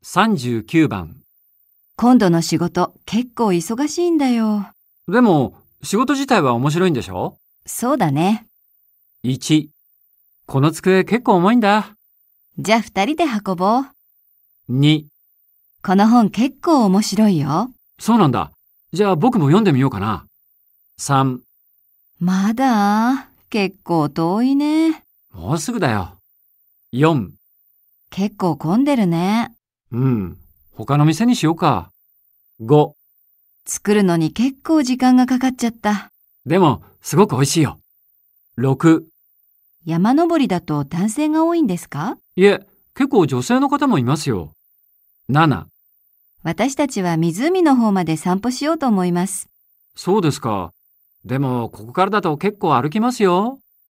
39番。 今度の仕事結構忙しいんだよ。 でも、仕事自体は面白いんでしょ？ そうだね。 1、この机結構重いんだ。 じゃあ2人で運ぼう。 2、 この本結構面白いよ。 そうなんだ。じゃあ僕も読んでみようかな。3、 まだ結構遠いね。 もうすぐだよ。4、 結構混んでるね。 他の店にしようか。5、 作るのに結構時間がかかっちゃった。 でもすごく美味しいよ。6、 山登りだと男性が多いんですか？ いえ、結構女性の方もいますよ。7、 私たちは湖の方まで散歩しようと思います。 そうですか。でもここからだと結構歩きますよ。